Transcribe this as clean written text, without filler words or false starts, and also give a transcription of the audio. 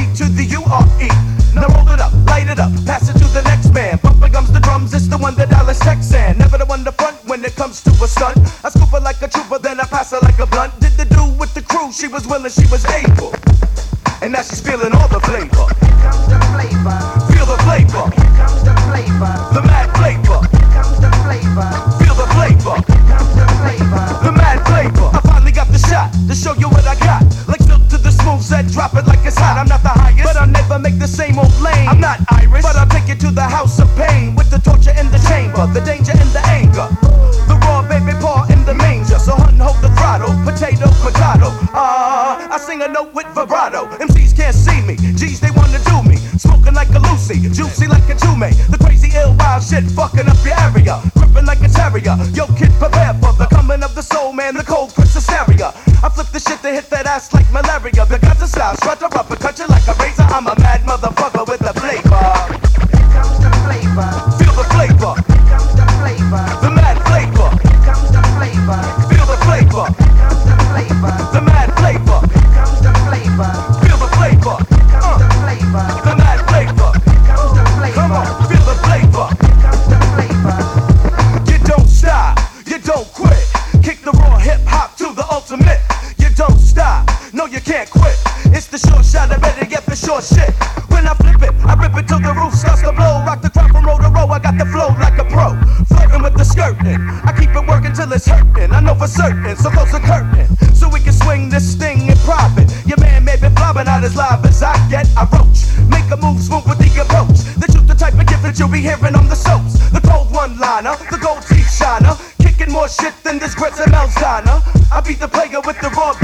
D to the U-R-E. Now roll it up, light it up, pass it to the next man. Bumping gums the drums, it's the one that Alice Texan. Never the one to front when it comes to a stunt. I scoop her like a trooper, then I pass her like a blunt. Did the do with the crew, she was willing, she was able. And now she's feeling all the flavor. Here comes the flavor. Feel the flavor. Here comes the flavor. The mad flavor. Here comes the flavor. Feel the flavor. Here comes the flavor. The mad flavor. I finally got the shot to show you what I got. Like silk to the smooth set, drop it like it's hot. I'm not the highest, but I'll never make the same old lane. I'm not Irish, but I'll take you to the house of pain. With the torture in the chamber, the danger and the anger. The raw baby paw in the manger. So hunt and hold the throttle, potato, potato. I sing a note with vibrato. MCs can't see me, G's they wanna do me. Smoking like a Lucy, juicy like a Jume. The crazy ill wild shit fucking up your area. Gripping like a terrier. Yo kid, prepare for the coming of the soul man, the cold crisp hysteria. I flip the shit to hit that ass like malaria. The guts of style, strut her up and cut you like a razor. I'm a mad motherfucker with the flavor. Here comes the flavor. Feel the flavor. Here comes the flavor. The mad flavor. Here comes the flavor. Feel the flavor. Here comes the flavor. The mad flavor. Here comes the flavor. Feel the flavor. Here comes the flavor. The mad flavor. Here comes the flavor. Come on, feel the flavor. Here comes the flavor. You don't stop, you don't quit. Kick the raw hip hop to the ultimate. You don't stop, no you can't quit. It's the short shot, I better get the short shit. When I flip it, I rip it till the roof starts to blow. Rock the crowd from row to row, I got the flow like a pro. Flirting with the skirting, I keep it working till it's hurting. I know for certain, so close the curtain. So we can swing this thing in private. Your man may be flopping out as live as I get. I roach, make a move smooth with the approach. The truth, the type of gift that you'll be hearing on the soaps. The cold one-liner, the gold teeth shiner. Kicking more shit than this grits and Mel's diner. I beat the player with the raw